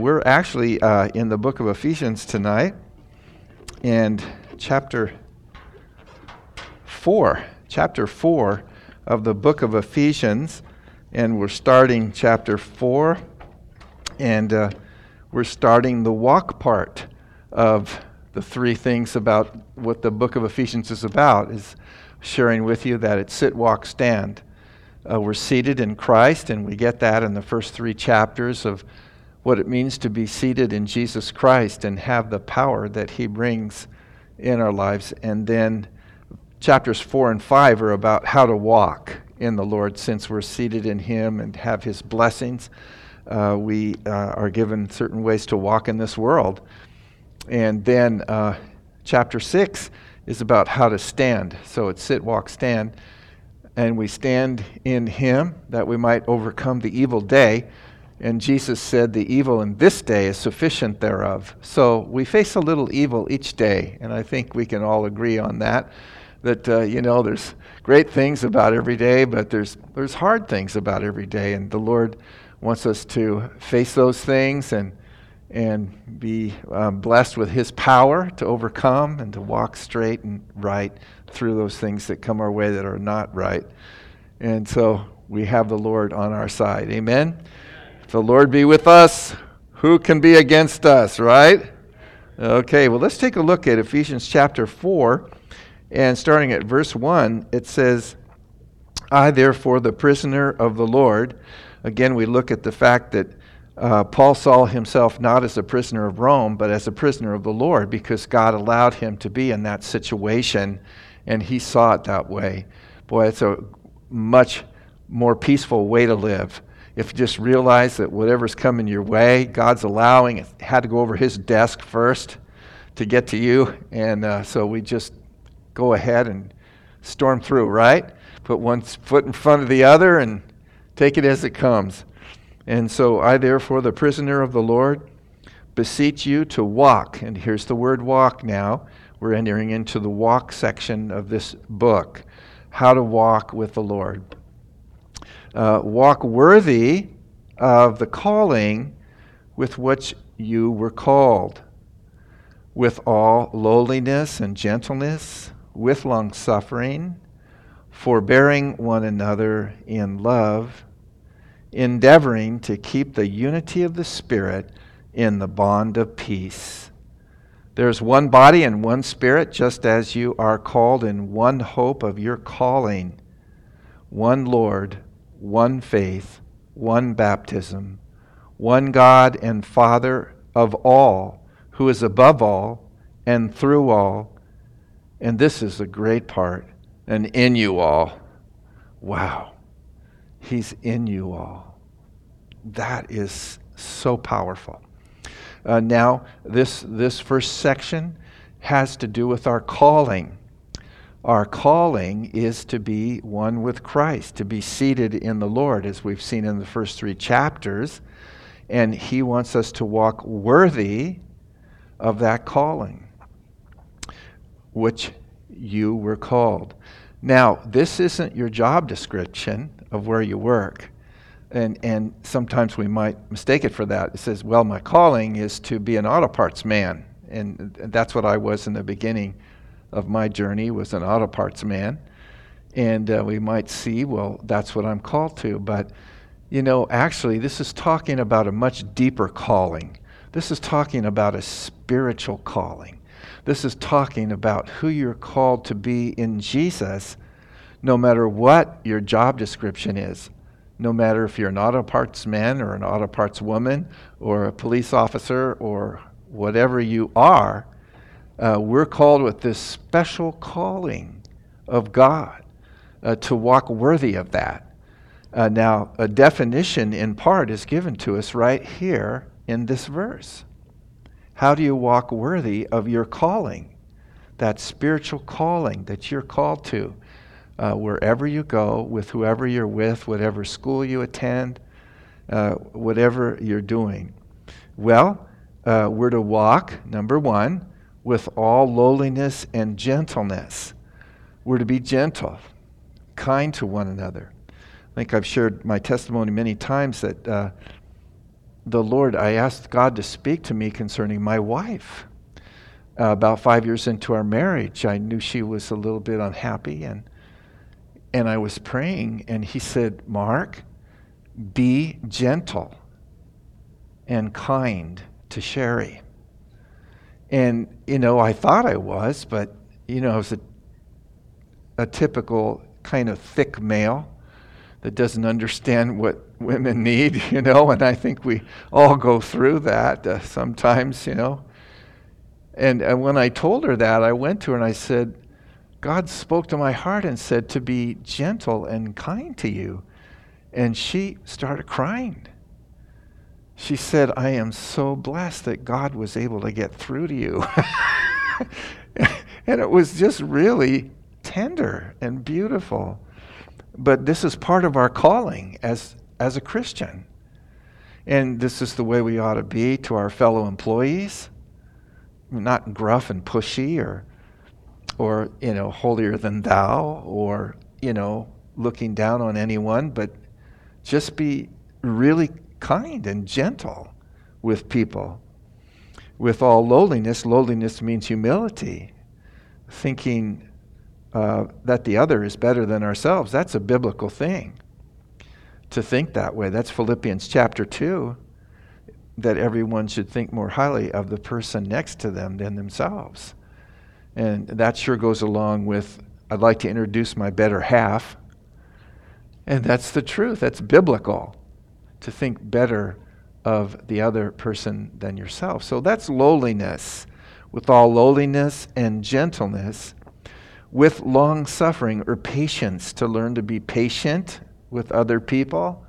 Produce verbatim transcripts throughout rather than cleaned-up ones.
We're actually uh, in the book of Ephesians tonight, and chapter four, chapter four of the book of Ephesians, and we're starting chapter four, and uh, we're starting the walk part of the three things about what the book of Ephesians is about, is sharing with you that it's sit, walk, stand. Uh, we're seated in Christ, and we get that in the first three chapters of what it means to be seated in Jesus Christ and have the power that he brings in our lives. And then chapters four and five are about how to walk in the Lord since we're seated in him and have his blessings. Uh, we uh, are given certain ways to walk in this world. And then uh, chapter six is about how to stand. So it's sit, walk, stand. And we stand in him that we might overcome the evil day. And Jesus said the evil in this day is sufficient thereof. So we face a little evil each day, and I think we can all agree on that. That, uh, you know, there's great things about every day, but there's there's hard things about every day. And the Lord wants us to face those things and, and be um, blessed with his power to overcome and to walk straight and right through those things that come our way that are not right. And so we have the Lord on our side. Amen? If the Lord be with us, who can be against us, right? Okay, well, let's take a look at Ephesians chapter four, and starting at verse one, it says, I, therefore, the prisoner of the Lord. Again, we look at the fact that uh, Paul saw himself not as a prisoner of Rome, but as a prisoner of the Lord, because God allowed him to be in that situation, and he saw it that way. Boy, it's a much more peaceful way to live. If you just realize that whatever's coming your way, God's allowing, it had to go over his desk first to get to you. And uh, so we just go ahead and storm through, right? Put one foot in front of the other and take it as it comes. And so I, therefore, the prisoner of the Lord, beseech you to walk. And here's the word walk now. We're entering into the walk section of this book. How to walk with the Lord. Uh, walk worthy of the calling with which you were called, with all lowliness and gentleness, with long-suffering, forbearing one another in love, endeavoring to keep the unity of the Spirit in the bond of peace. There's one body and one Spirit, just as you are called in one hope of your calling, one Lord, one faith, one baptism, one God and Father of all, who is above all and through all. And this is the great part, and in you all. Wow. He's in you all. That is so powerful. Uh, now, this, this first section has to do with our calling. Our calling is to be one with Christ, to be seated in the Lord, as we've seen in the first three chapters. And he wants us to walk worthy of that calling, which you were called. Now, this isn't your job description of where you work. And, and sometimes we might mistake it for that. It says, well, my calling is to be an auto parts man. And that's what I was in the beginning of my journey, was an auto parts man. And uh, we might see, well, that's what I'm called to. But, you know, actually, this is talking about a much deeper calling. This is talking about a spiritual calling. This is talking about who you're called to be in Jesus, no matter what your job description is. No matter if you're an auto parts man or an auto parts woman or a police officer or whatever you are, Uh, we're called with this special calling of God uh, to walk worthy of that. Uh, now, a definition in part is given to us right here in this verse. How do you walk worthy of your calling? That spiritual calling that you're called to. Uh, wherever you go, with whoever you're with, whatever school you attend, uh, whatever you're doing. Well, uh, we're to walk, number one, with all lowliness and gentleness. We're to be gentle, kind to one another. I think I've shared my testimony many times that uh, the Lord, I asked God to speak to me concerning my wife. Uh, about five years into our marriage, I knew she was a little bit unhappy, and and I was praying, and he said, Mark, be gentle and kind to Sherry. And, you know, I thought I was, but, you know, I was a, a typical kind of thick male that doesn't understand what women need, you know, and I think we all go through that uh, sometimes, you know. And, and when I told her that, I went to her and I said, God spoke to my heart and said to be gentle and kind to you. And she started crying. She said, I am so blessed that God was able to get through to you. And it was just really tender and beautiful. But this is part of our calling as, as a Christian. And this is the way we ought to be to our fellow employees. Not gruff and pushy or or, you know, holier than thou, or, you know, looking down on anyone, but just be really kind and gentle with people. With all lowliness, lowliness means humility, thinking uh, that the other is better than ourselves. That's a biblical thing, to think that way. That's Philippians chapter two, that everyone should think more highly of the person next to them than themselves. And that sure goes along with, I'd like to introduce my better half. And that's the truth. That's biblical, to think better of the other person than yourself. So that's lowliness. With all lowliness and gentleness, with long suffering or patience, to learn to be patient with other people.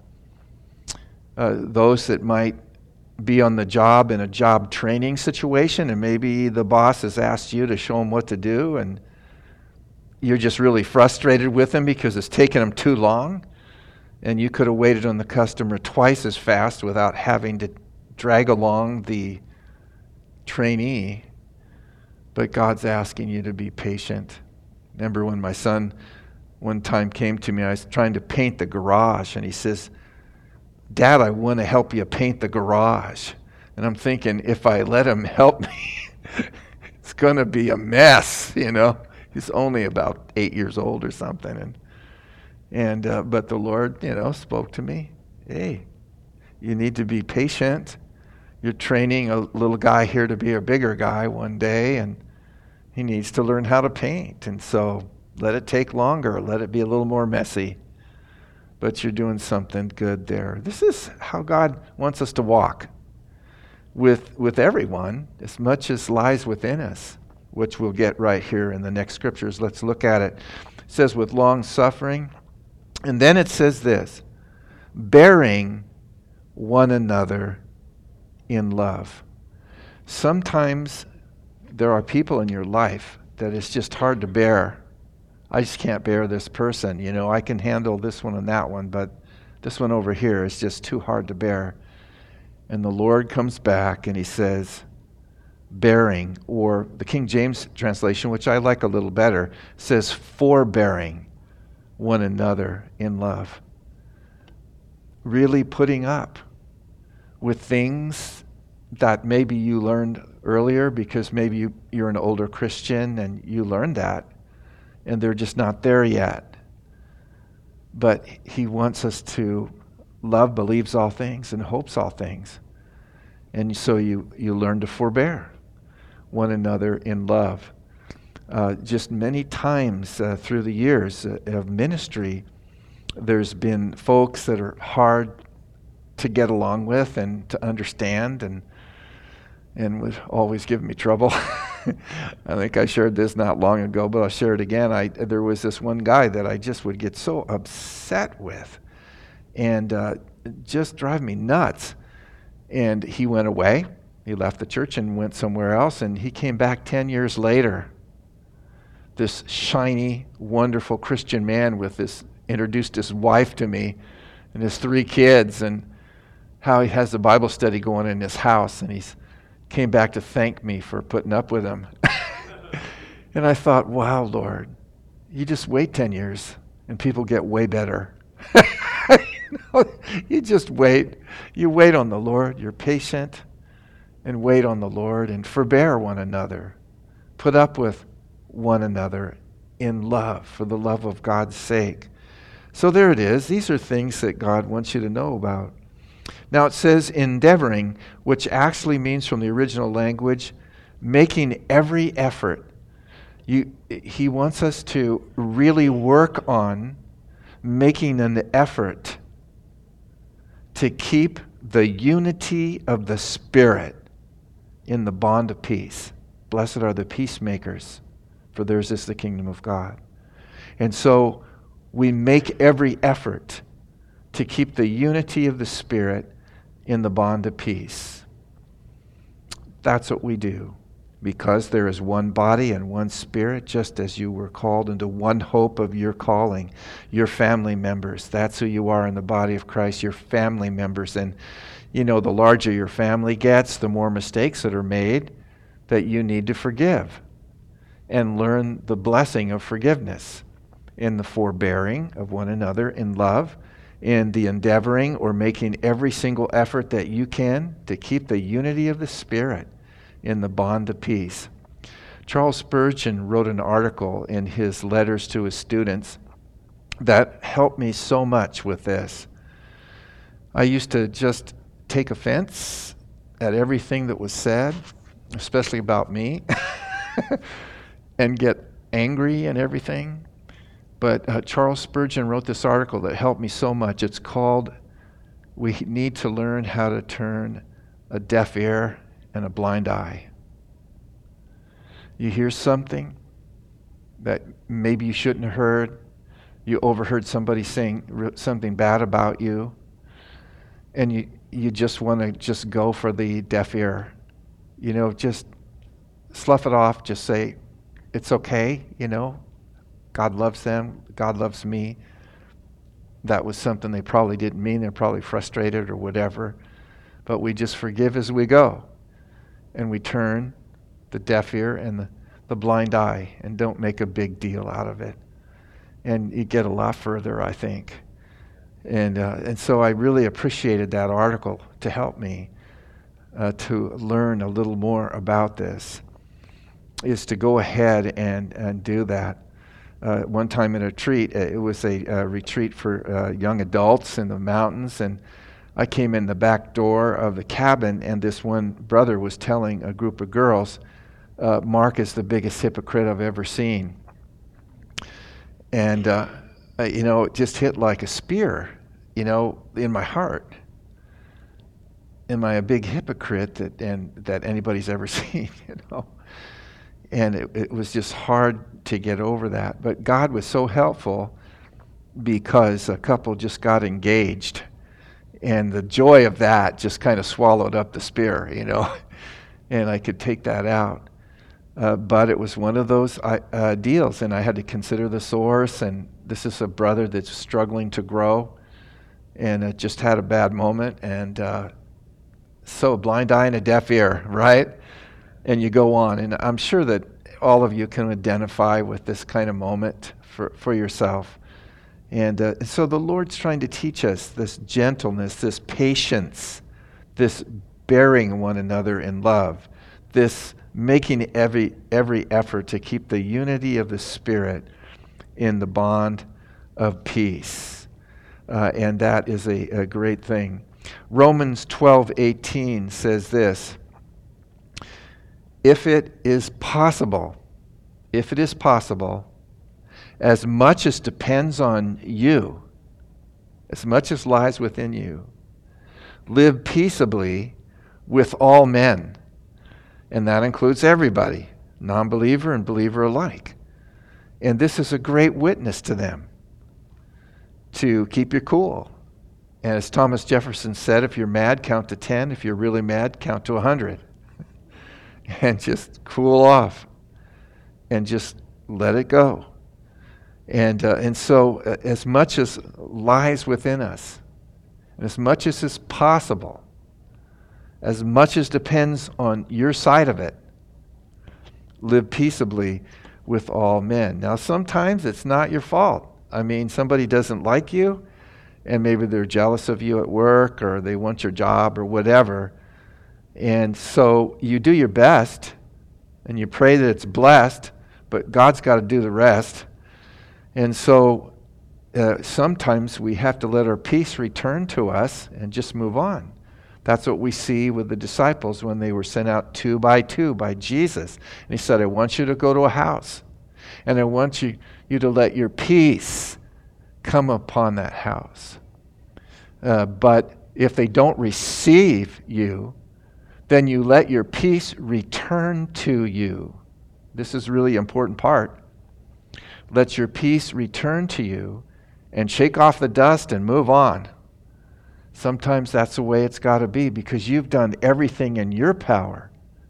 Uh, those that might be on the job in a job training situation, and maybe the boss has asked you to show them what to do, and you're just really frustrated with them because it's taken them too long, and you could have waited on the customer twice as fast without having to drag along the trainee. But God's asking you to be patient. Remember when my son one time came to me, I was trying to paint the garage, and he says, Dad, I want to help you paint the garage. And I'm thinking, if I let him help me, it's going to be a mess, you know. He's only about eight years old or something. And and uh, but the Lord, you know, spoke to me. Hey, you need to be patient. You're training a little guy here to be a bigger guy one day, and he needs to learn how to paint. And so let it take longer. Let it be a little more messy. But you're doing something good there. This is how God wants us to walk with with everyone, as much as lies within us, which we'll get right here in the next scriptures. Let's look at it. It says with long suffering. And then it says this, bearing one another in love. Sometimes there are people in your life that it's just hard to bear. I just can't bear this person. You know, I can handle this one and that one, but this one over here is just too hard to bear. And the Lord comes back and he says, bearing, or the King James translation, which I like a little better, says forbearing one another in love. Really putting up with things that maybe you learned earlier because maybe you, you're an older Christian and you learned that. And they're just not there yet. But he wants us to love, believes all things, and hopes all things. And so you, you learn to forbear one another in love. Uh, just many times uh, through the years uh, of ministry, there's been folks that are hard to get along with and to understand, and and would always give me trouble. I think I shared this not long ago, but I'll share it again. I there was this one guy that I just would get so upset with, and uh, just drive me nuts. And he went away. He left the church and went somewhere else, and he came back ten years later. This shiny, wonderful Christian man with this, introduced his wife to me and his three kids, and how he has a Bible study going in his house, and he's came back to thank me for putting up with him. And I thought, wow, Lord, you just wait ten years and people get way better. You just wait. You wait on the Lord. You're patient and wait on the Lord and forbear one another. Put up with one another in love for the love of God's sake. So there it is. These are things that God wants you to know about. Now it says endeavoring, which actually means from the original language, making every effort. You, he wants us to really work on making an effort to keep the unity of the Spirit in the bond of peace. Blessed are the peacemakers, for theirs is the kingdom of God. And so we make every effort to keep the unity of the Spirit in the bond of peace. That's what we do. Because there is one body and one Spirit, just as you were called into one hope of your calling. Your family members, that's who you are in the body of Christ, your family members. And, you know, the larger your family gets, the more mistakes that are made that you need to forgive. And learn the blessing of forgiveness in the forbearing of one another in love, in the endeavoring or making every single effort that you can to keep the unity of the Spirit in the bond of peace. Charles Spurgeon wrote an article in his letters to his students that helped me so much with this. I used to just take offense at everything that was said, especially about me, and get angry and everything. But uh, Charles Spurgeon wrote this article that helped me so much. It's called, "We Need to Learn How to Turn a Deaf Ear and a Blind Eye." You hear something that maybe you shouldn't have heard. You overheard somebody saying something bad about you, and you, you just want to just go for the deaf ear. You know, just slough it off. Just say, it's okay, you know. God loves them. God loves me. That was something they probably didn't mean. They're probably frustrated or whatever. But we just forgive as we go. And we turn the deaf ear and the, the blind eye and don't make a big deal out of it. And you get a lot further, I think. And uh, and so I really appreciated that article to help me uh, to learn a little more about this, is to go ahead and, and do that. Uh, one time in a retreat, it was a, a retreat for uh, young adults in the mountains, and I came in the back door of the cabin, and this one brother was telling a group of girls, uh, Mark is the biggest hypocrite I've ever seen. And, uh, you know, it just hit like a spear, you know, in my heart. Am I a big hypocrite that and that anybody's ever seen, you know? And it, it was just hard to get over that. But God was so helpful because a couple just got engaged. And the joy of that just kind of swallowed up the spear, you know, and I could take that out. Uh, but it was one of those uh, uh, deals, and I had to consider the source, and this is a brother that's struggling to grow, and it just had a bad moment, and uh, so a blind eye and a deaf ear, right? And you go on, and I'm sure that all of you can identify with this kind of moment for, for yourself. And uh, so the Lord's trying to teach us this gentleness, this patience, this bearing one another in love, this making every every effort to keep the unity of the Spirit in the bond of peace. Uh, and that is a, a great thing. Romans twelve eighteen says this, if it is possible, if it is possible, as much as depends on you, as much as lies within you, live peaceably with all men. And that includes everybody, non-believer and believer alike. And this is a great witness to them, to keep your cool. And as Thomas Jefferson said, if you're mad, count to ten. If you're really mad, count to one hundred. And just cool off. And just let it go. And uh, and so uh, as much as lies within us, and as much as is possible, as much as depends on your side of it, live peaceably with all men. Now sometimes it's not your fault. I mean, somebody doesn't like you, and maybe they're jealous of you at work, or they want your job, or whatever. And so you do your best, and you pray that it's blessed, but God's got to do the rest. And so uh, sometimes we have to let our peace return to us and just move on. That's what we see with the disciples when they were sent out two by two by Jesus. And he said, I want you to go to a house, and I want you, you to let your peace come upon that house. Uh, but if they don't receive you, then you let your peace return to you. This is really important part. Let your peace return to you and shake off the dust and move on. Sometimes that's the way it's got to be, because you've done everything in your power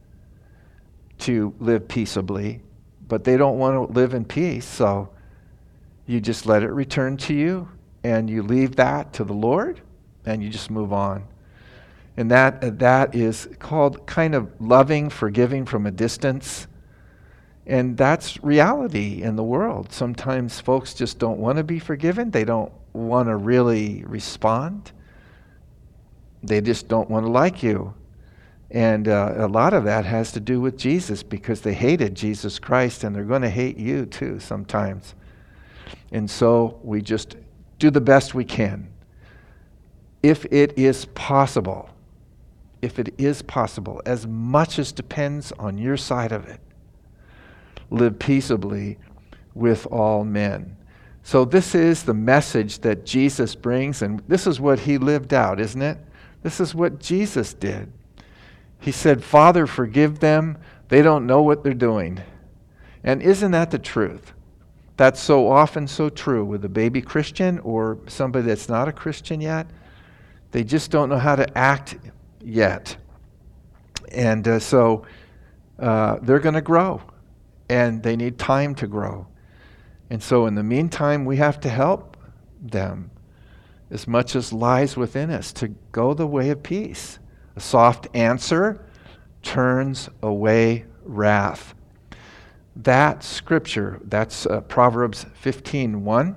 to live peaceably, but they don't want to live in peace, so you just let it return to you, and you leave that to the Lord, and you just move on. And that that is called kind of loving, forgiving from a distance. And that's reality in the world. Sometimes folks just don't want to be forgiven. They don't want to really respond. They just don't want to like you. And uh, a lot of that has to do with Jesus, because they hated Jesus Christ, and they're going to hate you too sometimes. And so we just do the best we can. If it is possible, if it is possible, as much as depends on your side of it, live peaceably with all men. So this is the message that Jesus brings, and this is what he lived out, isn't it? This is what Jesus did. He said, Father, forgive them. They don't know what they're doing. And isn't that the truth? That's so often so true with a baby Christian or somebody that's not a Christian yet. They just don't know how to act yet. And uh, so uh, they're going to grow, and they need time to grow. And so in the meantime, we have to help them as much as lies within us to go the way of peace. A soft answer turns away wrath. That scripture, that's uh, Proverbs fifteen one,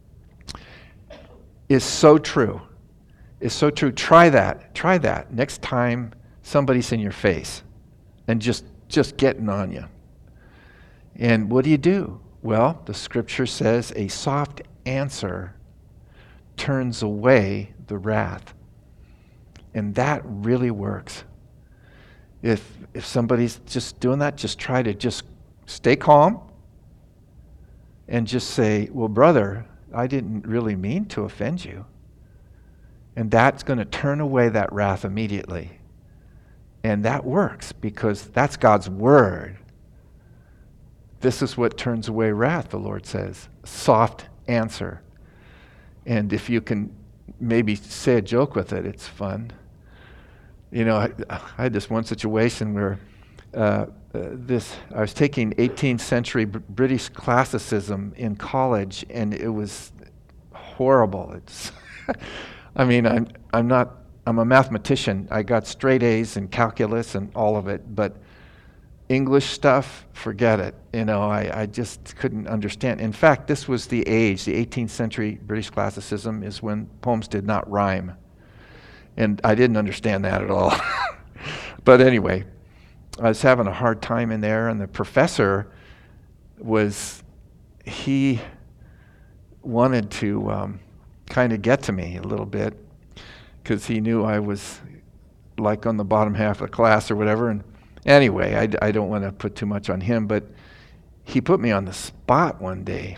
is so true. Is so true. Try that. Try that next time somebody's in your face and just, just getting on you. And what do you do? Well, the scripture says a soft answer turns away the wrath. And that really works. If if somebody's just doing that, just try to just stay calm and just say, well, brother, I didn't really mean to offend you. And that's going to turn away that wrath immediately. And that works because that's God's word. This is what turns away wrath, the Lord says. Soft answer. And if you can maybe say a joke with it, it's fun. You know, I, I had this one situation where uh, uh, this I was taking eighteenth century B- British classicism in college, and it was horrible. It's, I mean, I'm I'm not I'm a mathematician. I got straight A's in calculus and all of it, but English stuff, forget it. You know, I, I just couldn't understand. In fact, this was the age, the eighteenth century British classicism is when poems did not rhyme. And I didn't understand that at all. But anyway, I was having a hard time in there, and the professor was, he wanted to um, kind of get to me a little bit because he knew I was like on the bottom half of the class or whatever. And anyway, I, I don't want to put too much on him, but he put me on the spot one day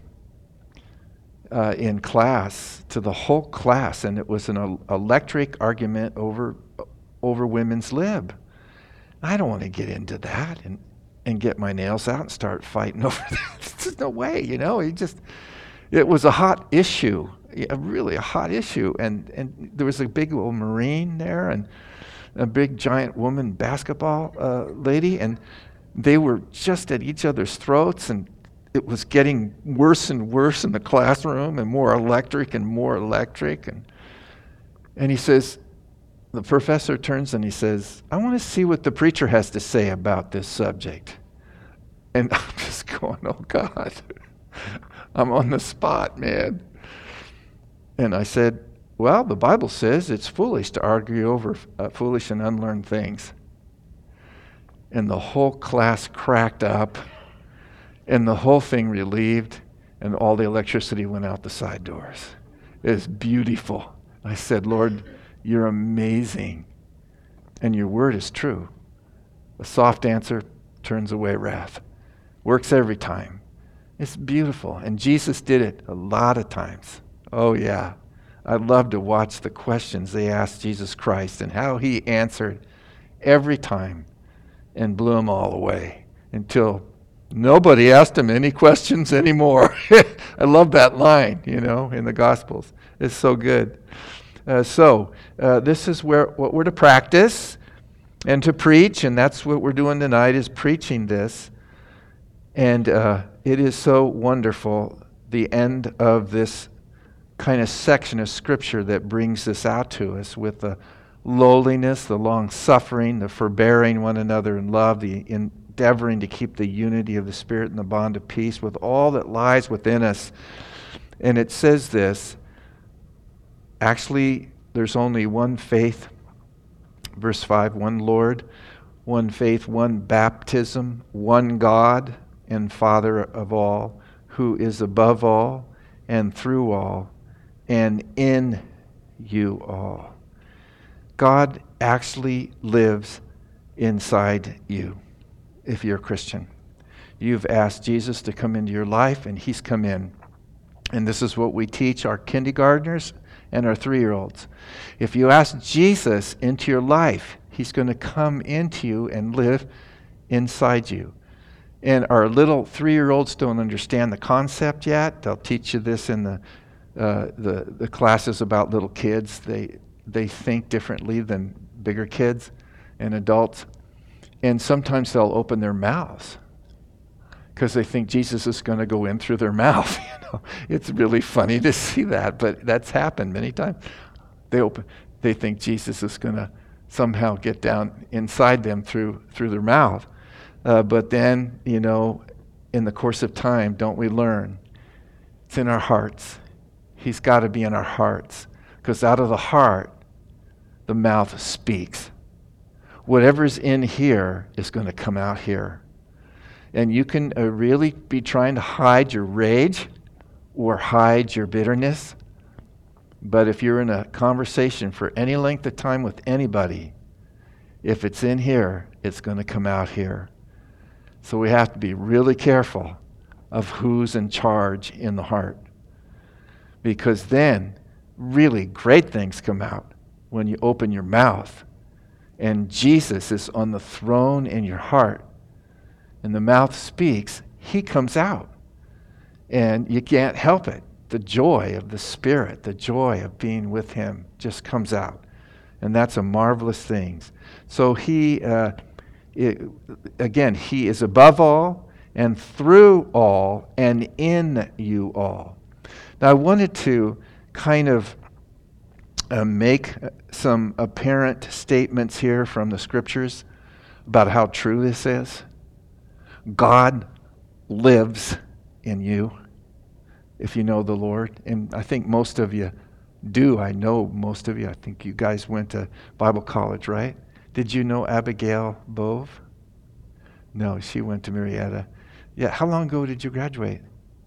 uh, in class to the whole class, and it was an el- electric argument over over women's lib. I don't want to get into that and, and get my nails out and start fighting over that. There's no way, you know. He just, it was a hot issue, a really a hot issue, and and there was a big old Marine there and a big giant woman basketball uh, lady, and they were just at each other's throats, and it was getting worse and worse in the classroom, and more electric and more electric. And and he says, the professor turns and he says, I want to see what the preacher has to say about this subject. And I'm just going, oh God, I'm on the spot, man. And I said, Well, the Bible says it's foolish to argue over uh, foolish and unlearned things. And the whole class cracked up, and the whole thing relieved, and all the electricity went out the side doors. It was beautiful. I said, Lord, you're amazing, and your word is true. A soft answer turns away wrath. Works every time. It's beautiful. And Jesus did it a lot of times. Oh, yeah. I love to watch the questions they asked Jesus Christ and how he answered every time and blew them all away until nobody asked him any questions anymore. I love that line, you know, in the Gospels. It's so good. Uh, so uh, this is where what we're to practice and to preach, and that's what we're doing tonight, is preaching this. And uh, it is so wonderful, the end of this kind of section of Scripture that brings this out to us with the lowliness, the long-suffering, the forbearing one another in love, the endeavoring to keep the unity of the Spirit and the bond of peace with all that lies within us. And it says this, actually, there's only one faith, verse five, one Lord, one faith, one baptism, one God and Father of all, who is above all and through all and in you all. God actually lives inside you if you're a Christian. You've asked Jesus to come into your life, and he's come in. And this is what we teach our kindergartners and our three-year-olds. If you ask Jesus into your life, he's going to come into you and live inside you. And our little three-year-olds don't understand the concept yet. They'll teach you this in the uh, the, the classes about little kids. They they think differently than bigger kids and adults. And sometimes they'll open their mouths because they think Jesus is going to go in through their mouth. You know, it's really funny to see that, but that's happened many times. They open, they think Jesus is going to somehow get down inside them through through their mouth. Uh, but then, you know, in the course of time, don't we learn? It's in our hearts. He's got to be in our hearts, because out of the heart, the mouth speaks. Whatever's in here is going to come out here. And you can uh, really be trying to hide your rage or hide your bitterness. But if you're in a conversation for any length of time with anybody, if it's in here, it's going to come out here. So we have to be really careful of who's in charge in the heart. Because then really great things come out when you open your mouth. And Jesus is on the throne in your heart. And the mouth speaks, he comes out. And you can't help it. The joy of the Spirit, the joy of being with him just comes out. And that's a marvelous thing. So he, uh, it, again, he is above all and through all and in you all. Now I wanted to kind of uh, make some apparent statements here from the Scriptures about how true this is. God lives in you if you know the Lord. And I think most of you do. I know most of you. I think you guys went to Bible college, right? Did you know Abigail Bove? No, she went to Marietta. Yeah, how long ago did you graduate?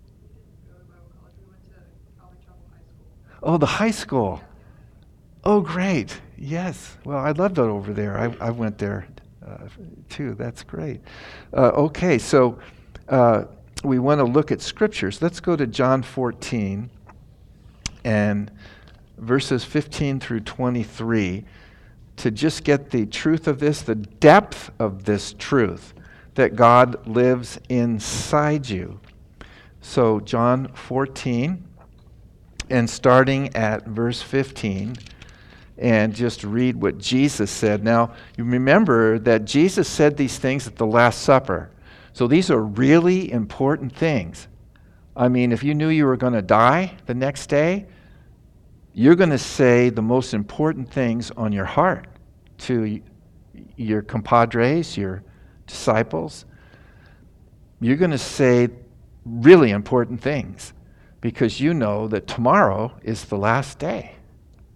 Oh, the high school. Oh, great. Yes. Well, I loved it over there. I, I went there uh, too. That's great. Uh, okay, so uh, we want to look at scriptures. Let's go to John fourteen and verses fifteen through twenty-three to just get the truth of this, the depth of this truth, that God lives inside you. So John fourteen, and starting at verse fifteen, and just read what Jesus said. Now, you remember that Jesus said these things at the Last Supper. So these are really important things. I mean, if you knew you were going to die the next day, you're going to say the most important things on your heart to your compadres, your disciples. You're going to say really important things because you know that tomorrow is the last day.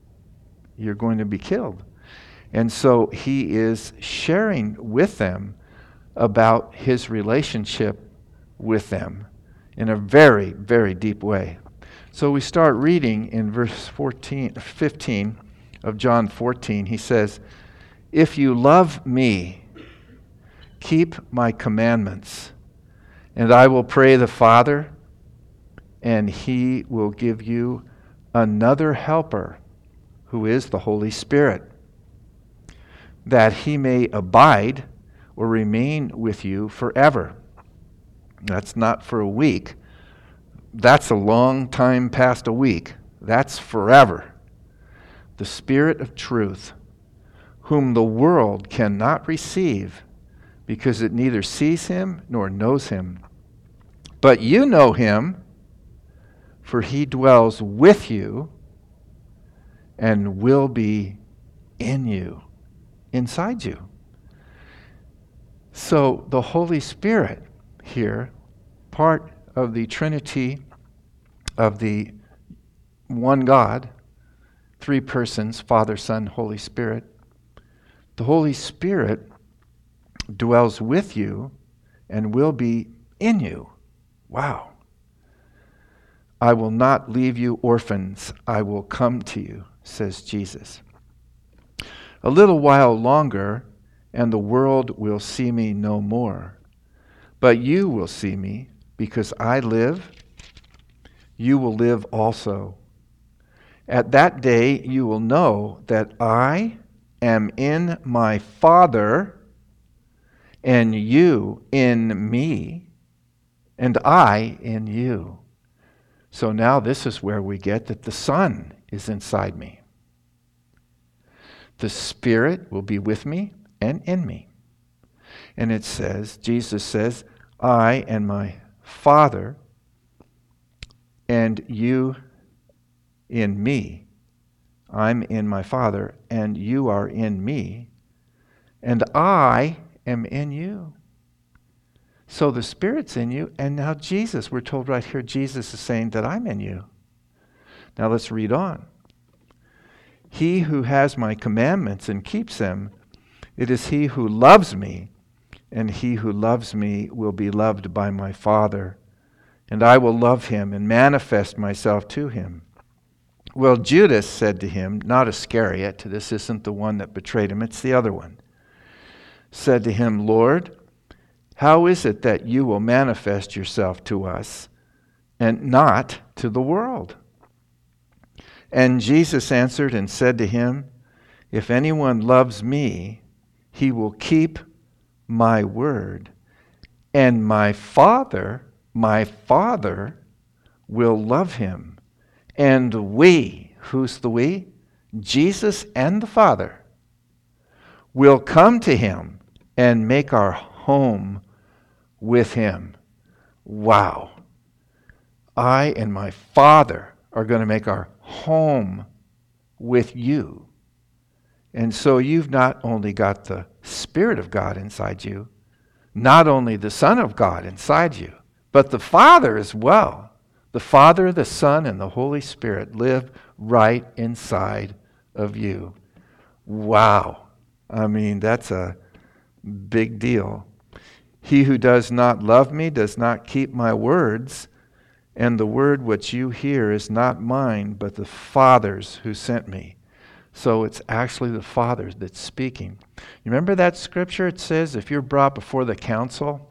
you're going to be killed. And so he is sharing with them about his relationship with them in a very, very deep way. So we start reading in verse fourteen, fifteen of John fourteen. He says, "If you love me, keep my commandments, and I will pray the Father, and he will give you another helper, who is the Holy Spirit, that he may abide or remain with you forever." That's not for a week. That's a long time past a week. That's forever. The Spirit of truth, whom the world cannot receive, because it neither sees him nor knows him. But you know him, for he dwells with you and will be in you, inside you. So the Holy Spirit here, part of the Trinity of the one God, three persons, Father, Son, Holy Spirit. The Holy Spirit dwells with you and will be in you. Wow. "I will not leave you orphans. I will come to you," says Jesus. "A little while longer, and the world will see me no more. But you will see me, because I live, you will live also. At that day you will know that I am in my Father, and you in me, and I in you." So now this is where we get that the Son is inside me. The Spirit will be with me and in me. And it says, Jesus says, "I and my Father, and you in me." I'm in my Father, and you are in me, and I am in you. So the Spirit's in you, and now Jesus, we're told right here, Jesus is saying that I'm in you. Now let's read on. "He who has my commandments and keeps them, it is he who loves me, and he who loves me will be loved by my Father, and I will love him and manifest myself to him." Well, Judas said to him, not Iscariot, this isn't the one that betrayed him, it's the other one, said to him, "Lord, how is it that you will manifest yourself to us and not to the world?" And Jesus answered and said to him, "If anyone loves me, he will keep my word, and my Father, my Father will love him, and we," who's the we? Jesus and the Father, "will come to him and make our home with him." Wow. I and my Father are going to make our home with you. And so you've not only got the Spirit of God inside you, not only the Son of God inside you, but the Father as well. The Father, the Son, and the Holy Spirit live right inside of you. Wow. I mean, that's a big deal. "He who does not love me does not keep my words, and the word which you hear is not mine, but the Father's who sent me." So it's actually the Father that's speaking. You remember that scripture? It says, if you're brought before the council,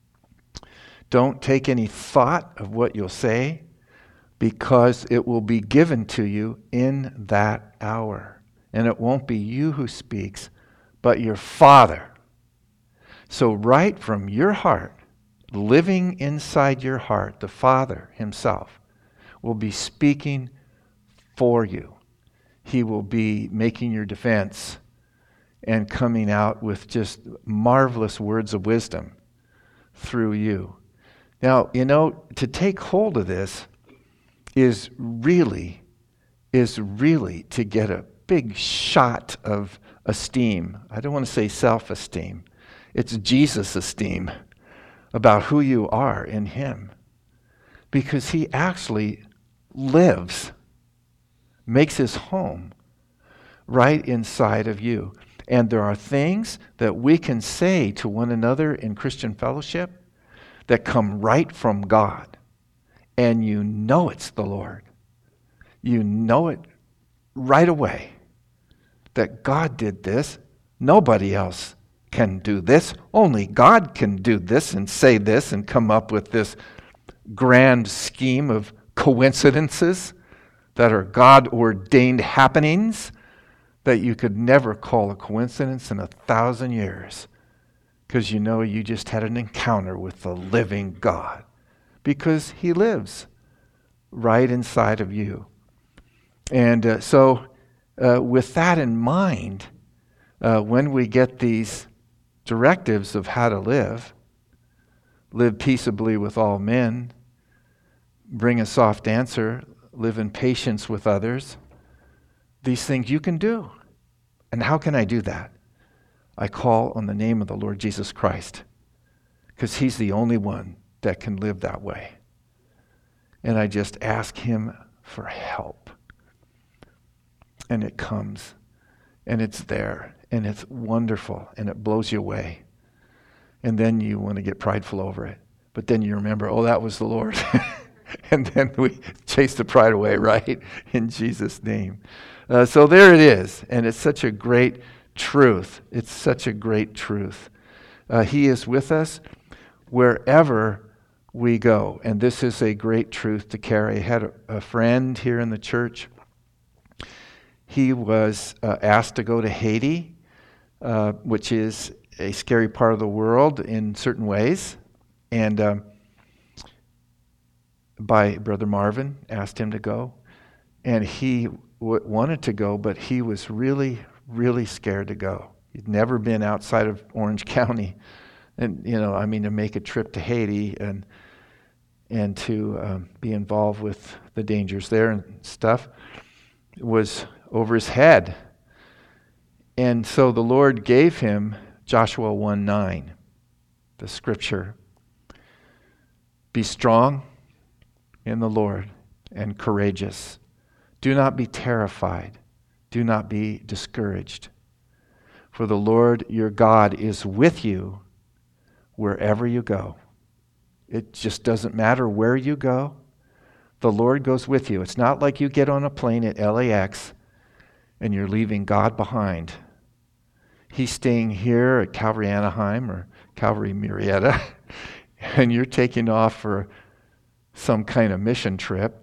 don't take any thought of what you'll say, because it will be given to you in that hour. And it won't be you who speaks, but your Father. So right from your heart, living inside your heart, the Father himself will be speaking for you. He will be making your defense and coming out with just marvelous words of wisdom through you. Now, you know, to take hold of this is really, is really to get a big shot of esteem. I don't want to say self-esteem. It's Jesus' esteem about who you are in him. Because he actually lives, makes his home right inside of you. And there are things that we can say to one another in Christian fellowship that come right from God. And you know it's the Lord. You know it right away that God did this. Nobody else can do this. Only God can do this and say this and come up with this grand scheme of coincidences that are God-ordained happenings that you could never call a coincidence in a thousand years, because you know you just had an encounter with the living God, because he lives right inside of you. And uh, so uh, with that in mind, uh, when we get these directives of how to live, live peaceably with all men, bring a soft answer, live in patience with others, these things you can do. And how can I do that? I call on the name of the Lord Jesus Christ, because he's the only one that can live that way. And I just ask him for help. And it comes, and it's there, and it's wonderful, and it blows you away. And then you want to get prideful over it. But then you remember, oh, that was the Lord. And then we chase the pride away, right? In Jesus' name. Uh, so there it is. And it's such a great truth. It's such a great truth. Uh, he is with us wherever we go. And this is a great truth to carry. I had a, a friend here in the church. He was uh, asked to go to Haiti, uh, which is a scary part of the world in certain ways. And um, by Brother Marvin, asked him to go. And he w- wanted to go, but he was really, really scared to go. He'd never been outside of Orange County. And, you know, I mean, to make a trip to Haiti and and to um, be involved with the dangers there and stuff was over his head. And so the Lord gave him Joshua one nine, the scripture. Be strong in the Lord and courageous. Do not be terrified. Do not be discouraged. For the Lord your God is with you wherever you go. It just doesn't matter where you go. The Lord goes with you. It's not like you get on a plane at L A X and you're leaving God behind. He's staying here at Calvary Anaheim or Calvary Murrieta, and you're taking off for some kind of mission trip.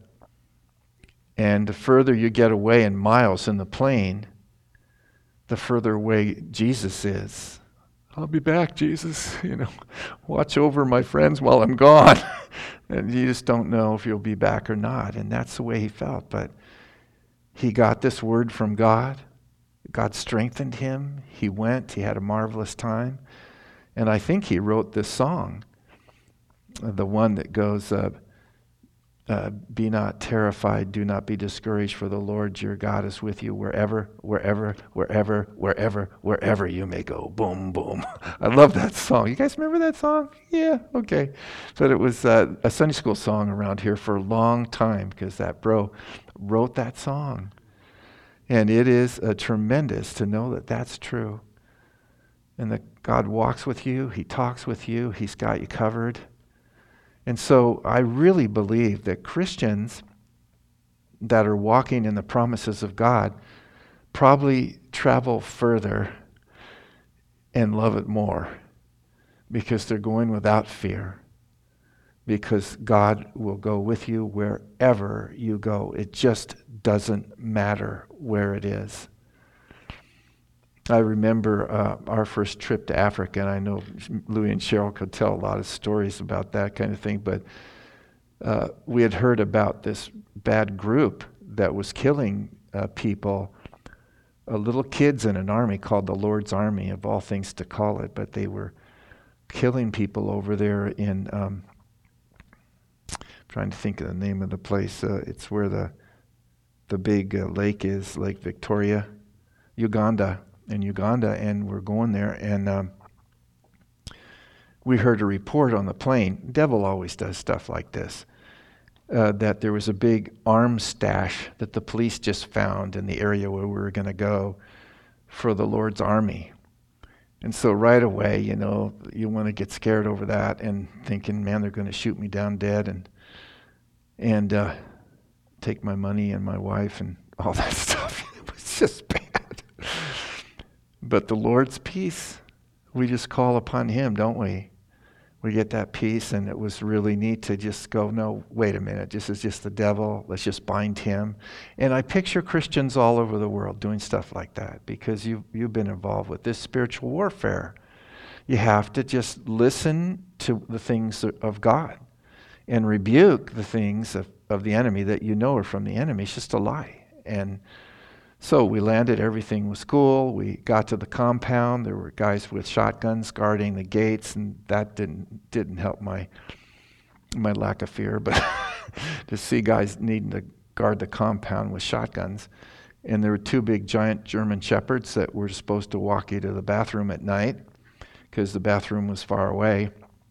And the further you get away in miles in the plane, the further away Jesus is. I'll be back, Jesus. You know, watch over my friends while I'm gone. And you just don't know if you'll be back or not. And that's the way he felt. But he got this word from God. God strengthened him. He went. He had a marvelous time. And I think he wrote this song, the one that goes, uh, uh, be not terrified, do not be discouraged, for the Lord your God is with you wherever, wherever, wherever, wherever, wherever you may go. Boom, boom. I love that song. You guys remember that song? Yeah, okay. But it was uh, a Sunday school song around here for a long time, because that bro wrote that song. And it is uh, tremendous to know that that's true. And that God walks with you, he talks with you, he's got you covered. And so I really believe that Christians that are walking in the promises of God probably travel further and love it more, because they're going without fear, because God will go with you wherever you go. It just doesn't matter where it is. I remember uh, our first trip to Africa, and I know Louis and Cheryl could tell a lot of stories about that kind of thing, but uh, we had heard about this bad group that was killing uh, people, uh, little kids in an army called the Lord's Army, of all things to call it, but they were killing people over there in, um, I'm trying to think of the name of the place, uh, it's where the, the big uh, lake is, Lake Victoria, Uganda. in Uganda, and we're going there, and um, we heard a report on the plane. Devil always does stuff like this. uh, that there was a big arms stash that the police just found in the area where we were going to go for the Lord's army. And so right away, you know, you want to get scared over that and thinking, man, they're going to shoot me down dead and and uh, take my money and my wife and all that stuff. It was just bad. But the Lord's peace, we just call upon Him, don't we? We get that peace, and it was really neat to just go, no, wait a minute, this is just the devil. Let's just bind him. And I picture Christians all over the world doing stuff like that because you, you've been involved with this spiritual warfare. You have to just listen to the things of God and rebuke the things of, of the enemy that you know are from the enemy. It's just a lie. And so we landed, everything was cool. We got to the compound. There were guys with shotguns guarding the gates, and that didn't didn't help my my lack of fear. But to see guys needing to guard the compound with shotguns. And there were two big giant German shepherds that were supposed to walk you to the bathroom at night because the bathroom was far away.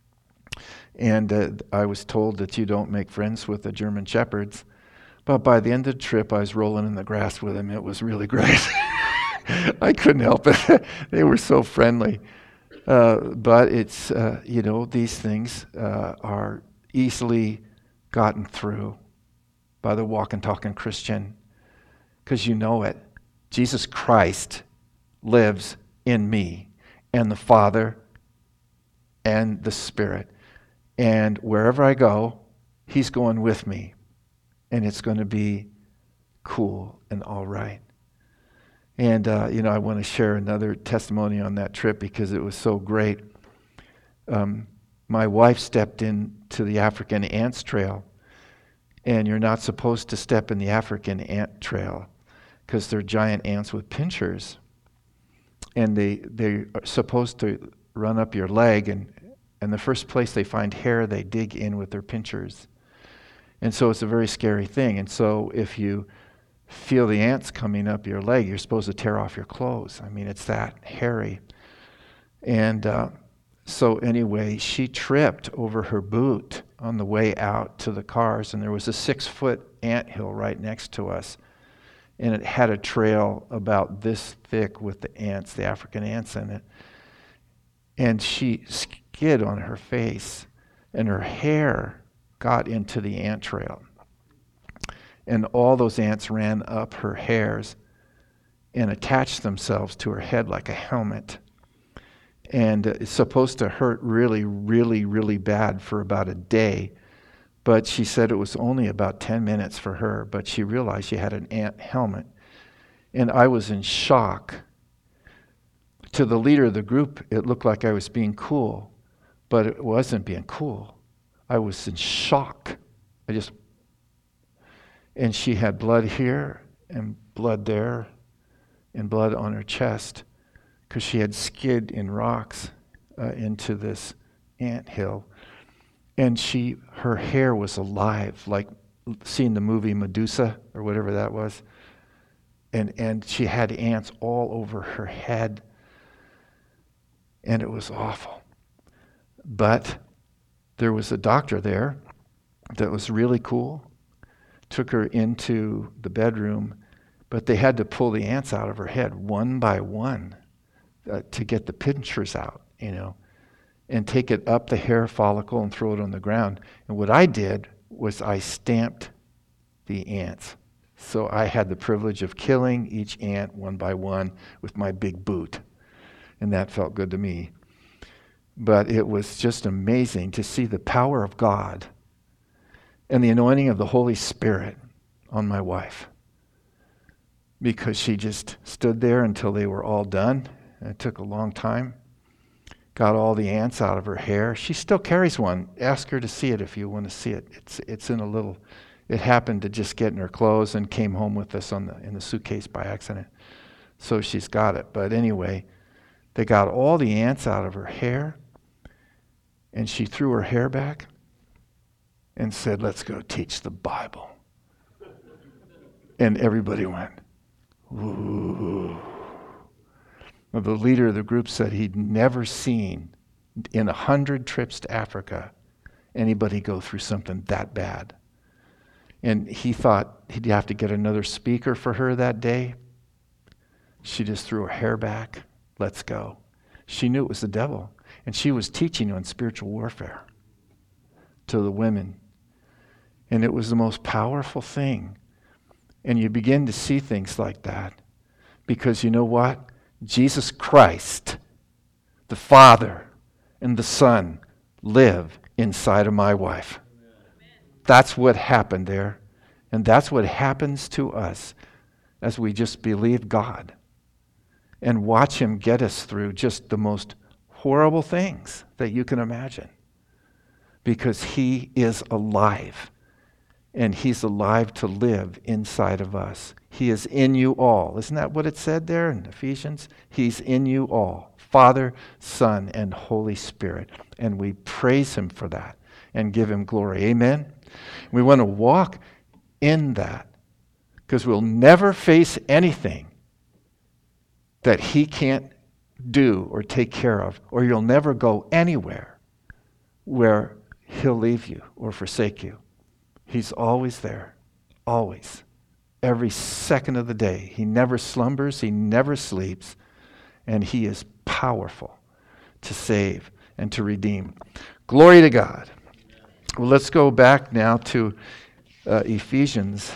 And uh, I was told that you don't make friends with the German shepherds. But by the end of the trip, I was rolling in the grass with them. It was really great. I couldn't help it. They were so friendly. Uh, but it's, uh, you know, these things uh, are easily gotten through by the walking, talking Christian because you know it. Jesus Christ lives in me and the Father and the Spirit. And wherever I go, He's going with me. And it's going to be cool and all right. And, uh, you know, I want to share another testimony on that trip because it was so great. Um, my wife stepped into the African ants trail. And you're not supposed to step in the African ant trail because they're giant ants with pinchers. And they, they're supposed to run up your leg. And, and the first place they find hair, they dig in with their pinchers. And so it's a very scary thing. And so if you feel the ants coming up your leg, you're supposed to tear off your clothes. I mean, it's that hairy. And uh, so anyway, she tripped over her boot on the way out to the cars. And there was a six-foot anthill right next to us. And it had a trail about this thick with the ants, the African ants in it. And she skid on her face. And her hair got into the ant trail. And all those ants ran up her hairs and attached themselves to her head like a helmet. And uh, it's supposed to hurt really, really, really bad for about a day. But she said it was only about ten minutes for her, but she realized she had an ant helmet. And I was in shock. To the leader of the group, it looked like I was being cool, but it wasn't being cool. I was in shock. I just, and she had blood here and blood there and blood on her chest because she had skid in rocks uh, into this anthill. And she, her hair was alive, like seeing the movie Medusa or whatever that was. And, and she had ants all over her head. And it was awful. But there was a doctor there that was really cool. Took her into the bedroom, but they had to pull the ants out of her head one by one uh, to get the pinchers out, you know, and take it up the hair follicle and throw it on the ground. And what I did was I stamped the ants. So I had the privilege of killing each ant one by one with my big boot. And that felt good to me. But it was just amazing to see the power of God and the anointing of the Holy Spirit on my wife. Because she just stood there until they were all done. It took a long time. Got all the ants out of her hair. She still carries one. Ask her to see it if you want to see it. It's it's in a little, it happened to just get in her clothes and came home with us on the in the suitcase by accident. So she's got it. But anyway, they got all the ants out of her hair. And she threw her hair back and said, let's go teach the Bible. And everybody went, ooh. Well, the leader of the group said he'd never seen in a hundred trips to Africa anybody go through something that bad. And he thought he'd have to get another speaker for her that day. She just threw her hair back. Let's go. She knew it was the devil. And she was teaching on spiritual warfare to the women. And it was the most powerful thing. And you begin to see things like that. Because you know what? Jesus Christ, the Father and the Son, live inside of my wife. That's what happened there. And that's what happens to us as we just believe God and watch him get us through just the most horrible things that you can imagine. Because he is alive. And he's alive to live inside of us. He is in you all. Isn't that what it said there in Ephesians? He's in you all. Father, Son, and Holy Spirit. And we praise him for that and give him glory. Amen? We want to walk in that because we'll never face anything that he can't do or take care of, or you'll never go anywhere where he'll leave you or forsake you. He's always there, always, every second of the day. He never slumbers, he never sleeps, and he is powerful to save and to redeem. Glory to God. Well, let's go back now to uh, Ephesians,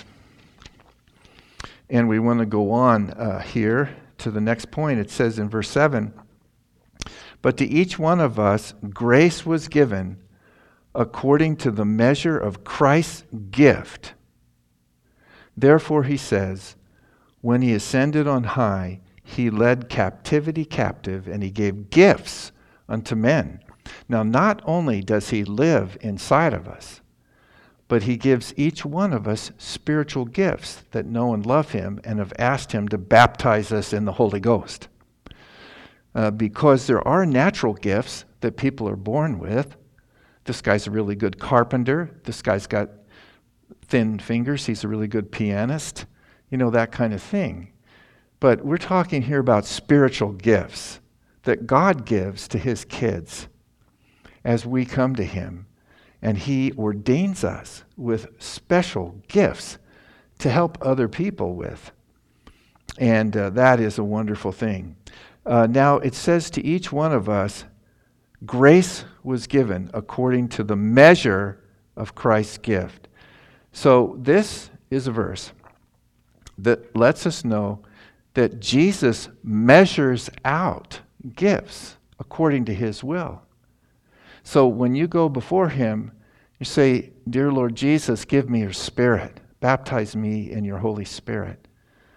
and we want to go on uh, here to the next point. It says in verse seven, "But to each one of us grace was given according to the measure of Christ's gift. Therefore," he says, "when he ascended on high, he led captivity captive, and he gave gifts unto men." Now, not only does he live inside of us, but he gives each one of us spiritual gifts that know and love him and have asked him to baptize us in the Holy Ghost. Uh, because there are natural gifts that people are born with. This guy's a really good carpenter. This guy's got thin fingers. He's a really good pianist. You know, that kind of thing. But we're talking here about spiritual gifts that God gives to his kids as we come to him. And he ordains us with special gifts to help other people with. And uh, that is a wonderful thing. Uh, now, it says to each one of us, grace was given according to the measure of Christ's gift. So this is a verse that lets us know that Jesus measures out gifts according to his will. So when you go before him, you say, "Dear Lord Jesus, give me your Spirit. Baptize me in your Holy Spirit."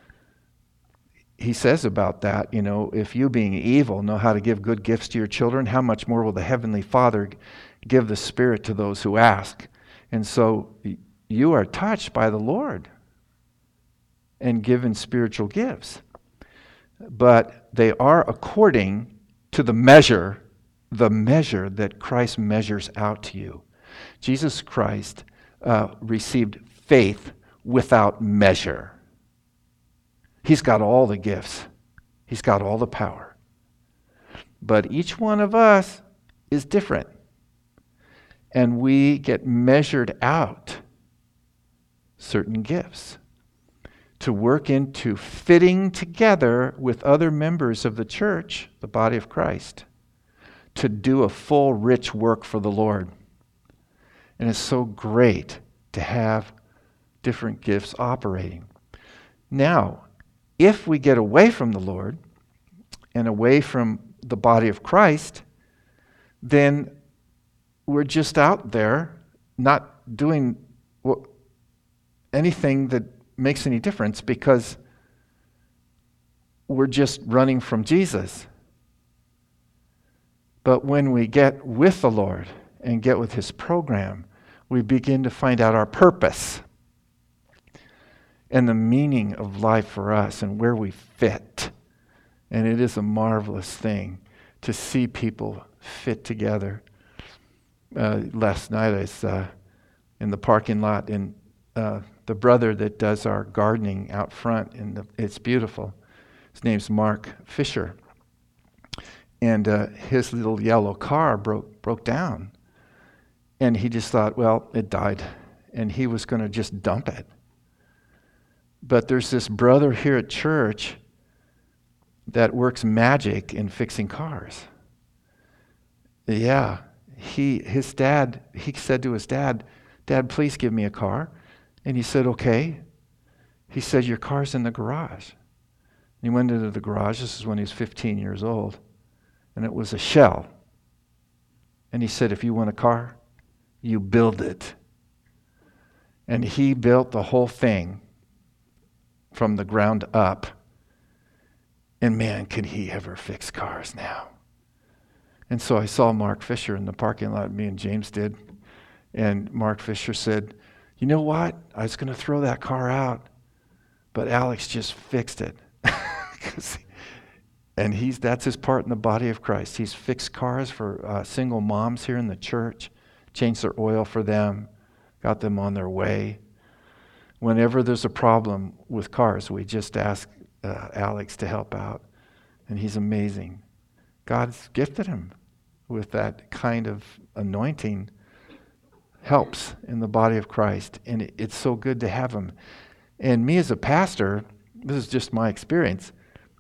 He says about that, you know, if you being evil know how to give good gifts to your children, how much more will the Heavenly Father give the Spirit to those who ask? And so you are touched by the Lord and given spiritual gifts. But they are according to the measure, the measure that Christ measures out to you. Jesus Christ uh, received faith without measure. He's got all the gifts. He's got all the power. But each one of us is different. And we get measured out certain gifts to work into fitting together with other members of the church, the body of Christ, to do a full, rich work for the Lord. And it's so great to have different gifts operating. Now, if we get away from the Lord and away from the body of Christ, then we're just out there not doing anything that makes any difference because we're just running from Jesus. But when we get with the Lord and get with his program, we begin to find out our purpose and the meaning of life for us and where we fit. And it is a marvelous thing to see people fit together. Uh, last night I was uh, in the parking lot, and uh, the brother that does our gardening out front, and the, it's beautiful. His name's Mark Fisher. And uh, his little yellow car broke broke down. And he just thought, well, it died. and he was going to just dump it. But there's this brother here at church that works magic in fixing cars. Yeah, he his dad, he said to his dad, "Dad, please give me a car." And he said, "Okay." He said, "Your car's in the garage." And he went into the garage. This is when he was fifteen years old. And it was a shell. And he said, "If you want a car, you build it." And he built the whole thing from the ground up. And man, can he ever fix cars now. And so I saw Mark Fisher in the parking lot, me and James did. And Mark Fisher said, "You know what? I was going to throw that car out, but Alex just fixed it." And he's that's his part in the body of Christ. He's fixed cars for uh, single moms here in the church, changed their oil for them, got them on their way. Whenever there's a problem with cars, we just ask uh, Alex to help out. And he's amazing. God's gifted him with that kind of anointing. Helps in the body of Christ. And it, it's so good to have him. And me as a pastor, this is just my experience,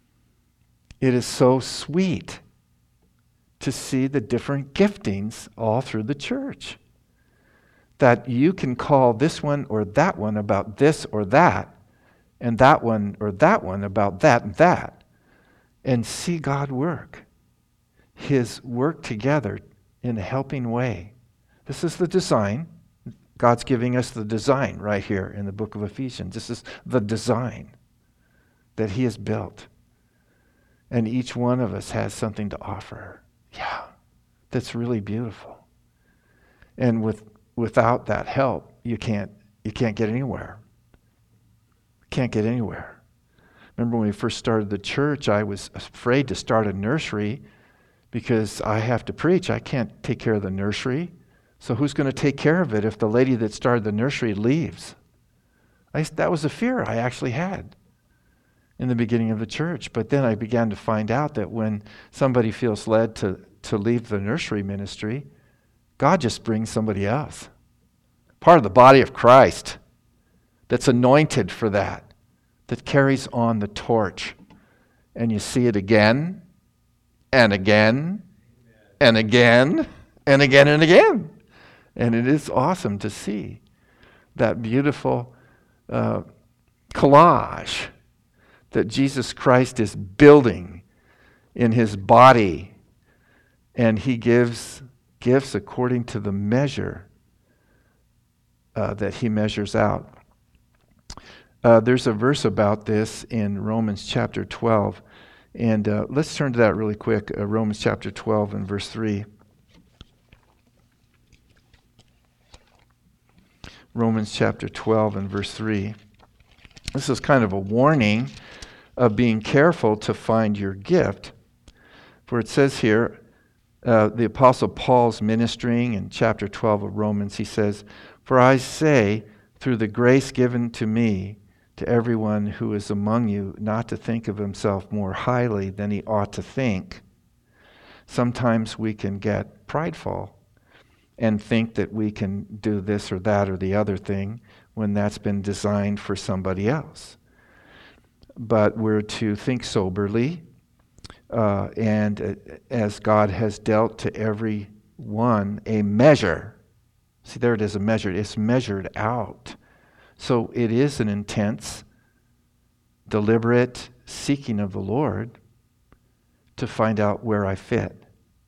it is so sweet to see the different giftings all through the church. That you can call this one or that one about this or that, and that one or that one about that and that, and see God work. His work together in a helping way. This is the design. God's giving us the design right here in the book of Ephesians. This is the design that he has built. And each one of us has something to offer. Yeah, that's really beautiful. And with without that help, you can't you can't get anywhere. Can't get anywhere. Remember when we first started the church, I was afraid to start a nursery because I have to preach. I can't take care of the nursery. So who's going to take care of it if the lady that started the nursery leaves? I, that was a fear I actually had in the beginning of the church. But then I began to find out that when somebody feels led to, to leave the nursery ministry, God just brings somebody else. Part of the body of Christ that's anointed for that, that carries on the torch. And you see it again and again and again and again and again. And it is awesome to see that beautiful uh, collage that Jesus Christ is building in his body. And he gives gifts according to the measure uh, that he measures out. Uh, there's a verse about this in Romans chapter twelve. And uh, let's turn to that really quick. Uh, Romans chapter twelve and verse three. Romans chapter twelve and verse three. This is kind of a warning of being careful to find your gift. For it says here, uh, the Apostle Paul's ministering in chapter twelve of Romans, he says, "For I say, through the grace given to me, to everyone who is among you, not to think of himself more highly than he ought to think." Sometimes we can get prideful and think that we can do this or that or the other thing when that's been designed for somebody else. But we're to think soberly, uh, and uh, as God has dealt to every one a measure. See, there it is, a measure. It's measured out. So it is an intense, deliberate seeking of the Lord to find out where I fit.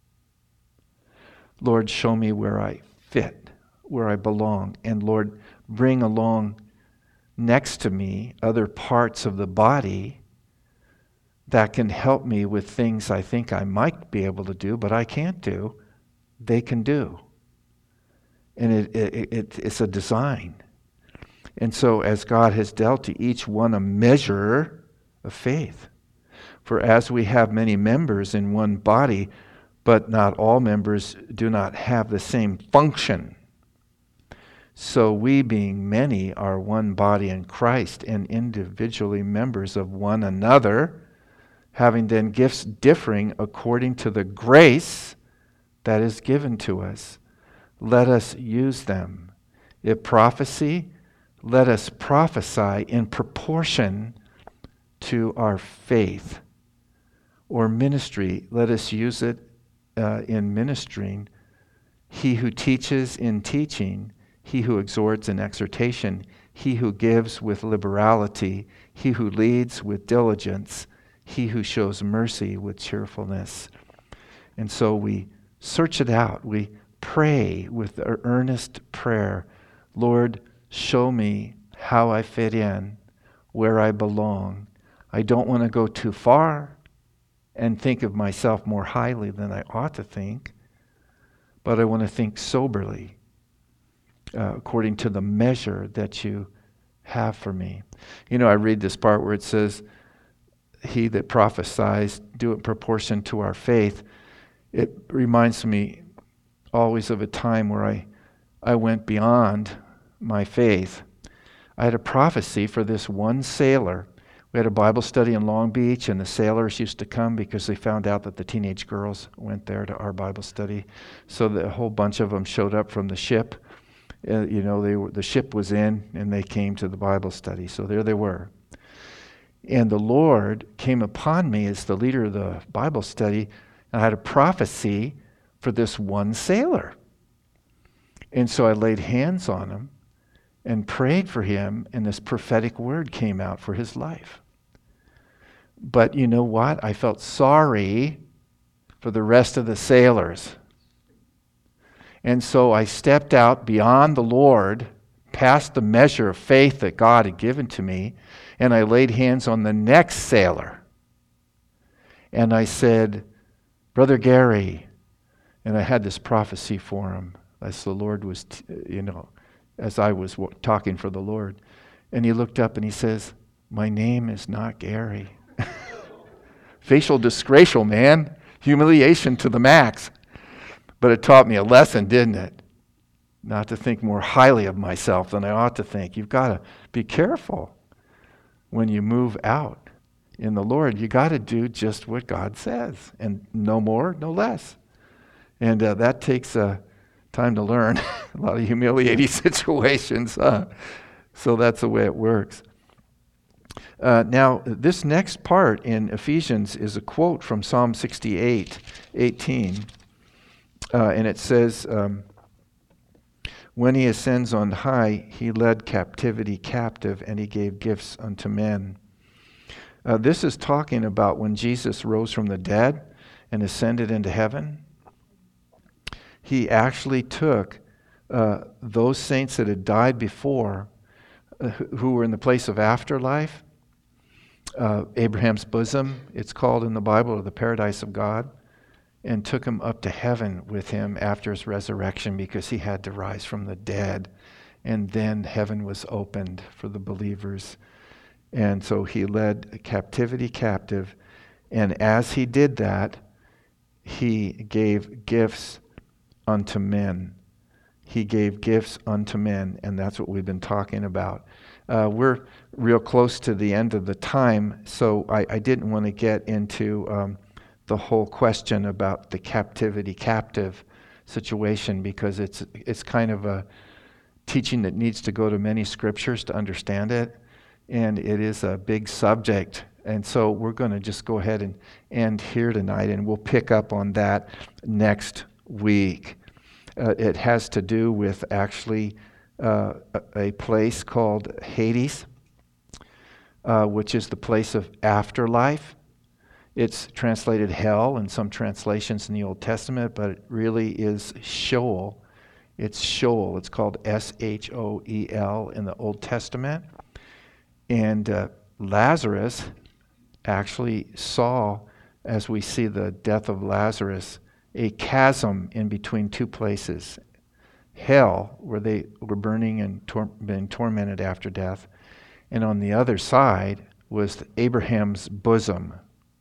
Lord, show me where I fit, where I belong. And Lord, bring along next to me other parts of the body that can help me with things I think I might be able to do, but I can't do. They can do. And it, it, it, it's a design. And so as God has dealt to each one a measure of faith, for as we have many members in one body, but not all members do not have the same function. So we, being many, are one body in Christ and individually members of one another, having then gifts differing according to the grace that is given to us. Let us use them. If prophecy, let us prophesy in proportion to our faith. Or ministry, let us use it uh, in ministering. He who teaches in teaching, he who exhorts in exhortation, he who gives with liberality, he who leads with diligence, he who shows mercy with cheerfulness. And so we search it out. We pray with our earnest prayer, Lord, show me how I fit in, where I belong. I don't want to go too far and think of myself more highly than I ought to think, but I want to think soberly, uh, according to the measure that you have for me. You know, I read this part where it says, he that prophesies, do it in proportion to our faith. It reminds me always of a time where I, I went beyond my faith. I had a prophecy for this one sailor. We had a Bible study in Long Beach, and the sailors used to come because they found out that the teenage girls went there to our Bible study. So the, a whole bunch of them showed up from the ship. Uh, you know, they were, the ship was in, and they came to the Bible study. So there they were. And the Lord came upon me as the leader of the Bible study, and I had a prophecy for this one sailor. And so I laid hands on him and prayed for him, and this prophetic word came out for his life. But you know what? I felt sorry for the rest of the sailors. And so I stepped out beyond the Lord, past the measure of faith that God had given to me, and I laid hands on the next sailor. And I said, Brother Gary, and I had this prophecy for him as the Lord was, t- you know, as I was w- talking for the Lord. And he looked up and he says, my name is not Gary. Facial disgracial, man. Humiliation to the max. But it taught me a lesson, didn't it? Not to think more highly of myself than I ought to think. You've got to be careful when you move out in the Lord. You got to do just what God says, and no more, no less. And uh, that takes uh, time to learn. A lot of humiliating situations. Uh, so that's the way it works. Uh, now, this next part in Ephesians is a quote from Psalm sixty-eight, eighteen. Uh, and it says, um, when he ascends on high, he led captivity captive, and he gave gifts unto men. Uh, this is talking about when Jesus rose from the dead and ascended into heaven. He actually took uh, those saints that had died before, uh, who were in the place of afterlife, uh, Abraham's bosom, it's called in the Bible, or the paradise of God, and took him up to heaven with him after his resurrection, because he had to rise from the dead. And then heaven was opened for the believers. And so he led captivity captive. And as he did that, he gave gifts unto men. He gave gifts unto men. And that's what we've been talking about. Uh, we're real close to the end of the time, so I, I didn't want to get into um, the whole question about the captivity captive situation, because it's it's kind of a teaching that needs to go to many scriptures to understand it, and it is a big subject. And so we're going to just go ahead and end here tonight, and we'll pick up on that next week. Uh, it has to do with actually uh, a, a place called Hades, uh, which is the place of afterlife. It's translated hell in some translations in the Old Testament, but it really is Sheol. It's Sheol. It's called S H O E L in the Old Testament. And uh, Lazarus actually saw, as we see the death of Lazarus, a chasm in between two places. Hell, where they were burning and tor- being tormented after death. And on the other side was Abraham's bosom.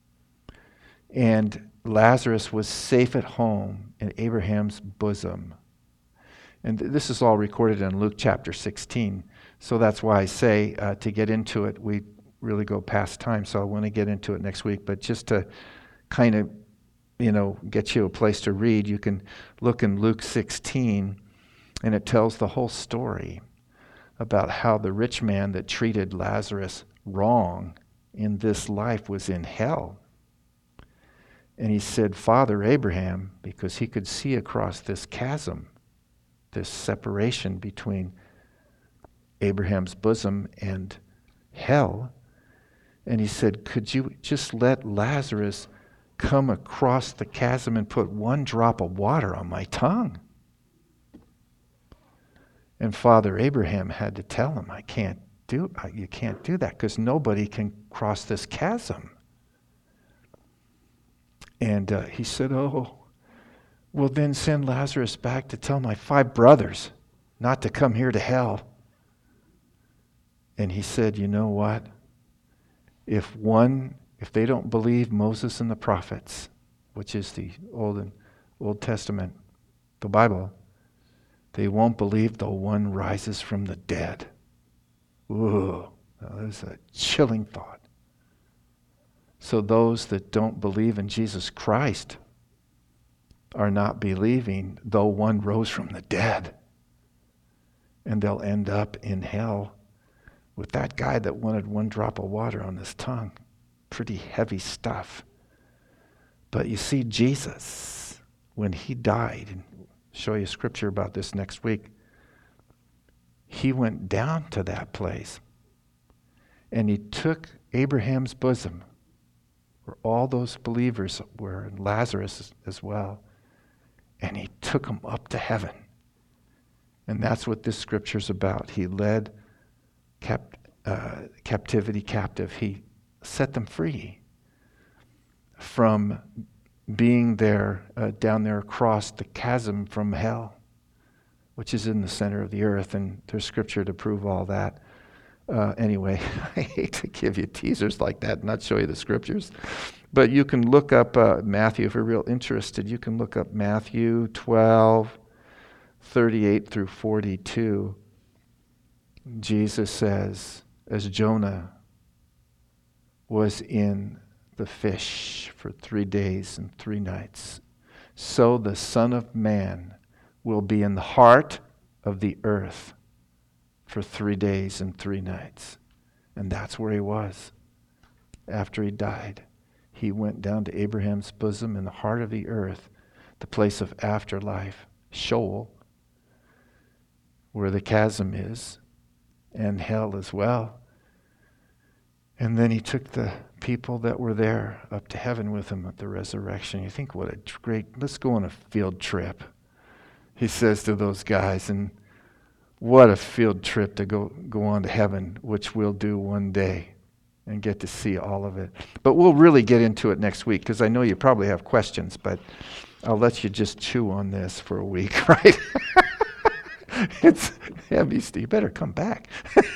And Lazarus was safe at home in Abraham's bosom. And th- this is all recorded in Luke chapter sixteen. So that's why I say uh, to get into it, we really go past time. So I want to get into it next week. But just to kind of, you know, get you a place to read, you can look in Luke sixteen. And it tells the whole story about how the rich man that treated Lazarus wrong in this life was in hell. And he said, Father Abraham, because he could see across this chasm, this separation between Abraham's bosom and hell. And he said, could you just let Lazarus come across the chasm and put one drop of water on my tongue? And Father Abraham had to tell him, I can't do, you can't do that because nobody can cross this chasm. And uh, he said, oh, well then send Lazarus back to tell my five brothers not to come here to hell. And he said, you know what? If one, if they don't believe Moses and the prophets, which is the Old and Old Testament, the Bible, they won't believe though one rises from the dead. Ooh, that is a chilling thought. So those that don't believe in Jesus Christ are not believing though one rose from the dead. And they'll end up in hell with that guy that wanted one drop of water on his tongue. Pretty heavy stuff. But you see, Jesus, when he died, and I'll show you scripture about this next week, he went down to that place and he took Abraham's bosom, where all those believers were, and Lazarus as well, and he took them up to heaven. And that's what this scripture's about. He led Cap, uh, captivity captive. He set them free from being there, uh, down there across the chasm from hell, which is in the center of the earth. And there's scripture to prove all that. Uh, anyway, I hate to give you teasers like that and not show you the scriptures. But you can look up uh, Matthew, if you're real interested. You can look up Matthew twelve, thirty-eight through forty-two. Jesus says, as Jonah was in the fish for three days and three nights, so the Son of Man will be in the heart of the earth for three days and three nights. And that's where he was. After he died, he went down to Abraham's bosom in the heart of the earth, the place of afterlife, Sheol, where the chasm is, and hell as well. And then he took the people that were there up to heaven with him at the resurrection. You think, what a great, let's go on a field trip, he says to those guys. And what a field trip to go, go on to heaven, which we'll do one day and get to see all of it. But we'll really get into it next week, because I know you probably have questions, but I'll let you just chew on this for a week, right? It's heavy, Steve. You better come back.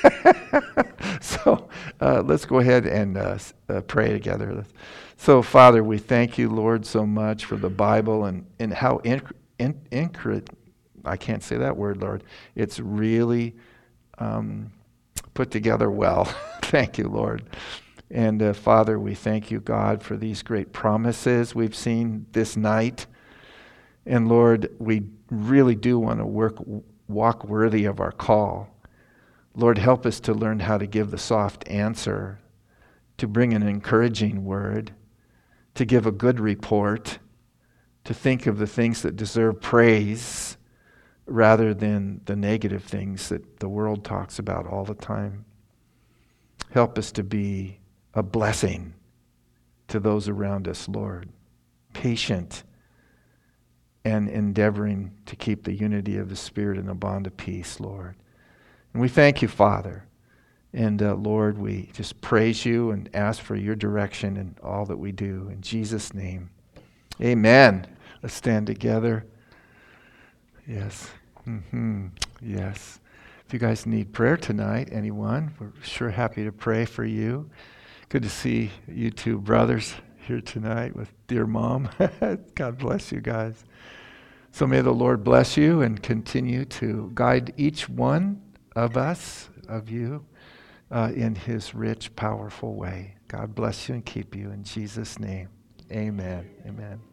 So uh, let's go ahead and uh, uh, pray together. So, Father, we thank you, Lord, so much for the Bible and, and how inc- in, incre- I can't say that word, Lord. It's really um, put together well. Thank you, Lord. And uh, Father, we thank you, God, for these great promises we've seen this night. And Lord, we really do want to work walk worthy of our call. Lord, help us to learn how to give the soft answer, to bring an encouraging word, to give a good report, to think of the things that deserve praise rather than the negative things that the world talks about all the time. Help us to be a blessing to those around us, Lord. Patient and endeavoring to keep the unity of the Spirit in a bond of peace, Lord. And we thank you, Father. And uh, Lord, we just praise you and ask for your direction in all that we do. In Jesus' name, amen. Let's stand together. Yes. Mm-hmm. Yes. If you guys need prayer tonight, anyone, we're sure happy to pray for you. Good to see you two brothers here tonight with dear Mom. God bless you guys. So may the Lord bless you and continue to guide each one of us, of you, uh, in his rich, powerful way. God bless you and keep you in Jesus' name. Amen. Amen.